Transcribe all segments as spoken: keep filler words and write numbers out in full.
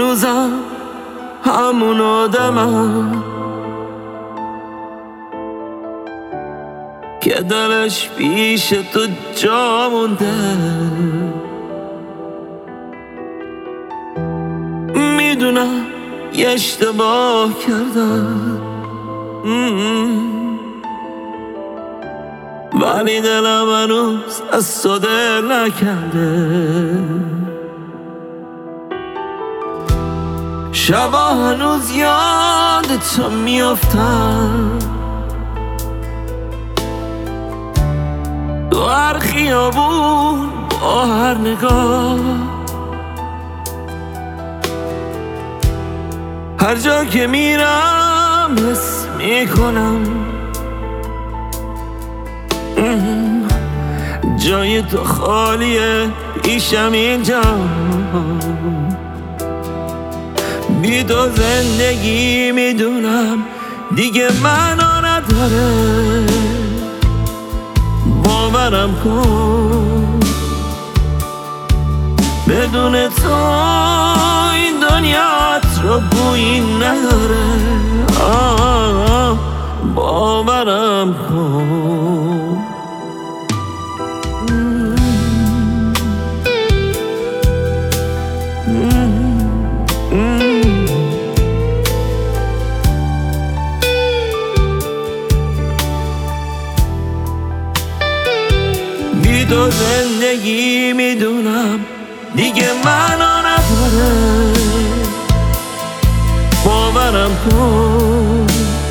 هنوزم همون آدمم که دلش پیش تو جا مونده. میدونم یه اشتباه کردم ولی دلم هنوز از تو دل نکنده. شبا هنوز یاد تو میافتم، تو هر خیابون با هر نگاه، هر جا که میرم حس میکنم جای تو خالیه پیشم اینجا. بی تو زندگی میدونم دیگه معنا نداره. باورم کن بدون تو این دنیا رو بویی نداره. آه باورم کن. بی تو زندگی میدونم دیگه معنا نداره. باورم کن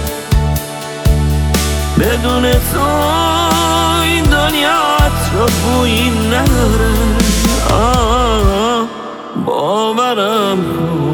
بدون تو این دنیا رو بویی نداره. آه باورم کن.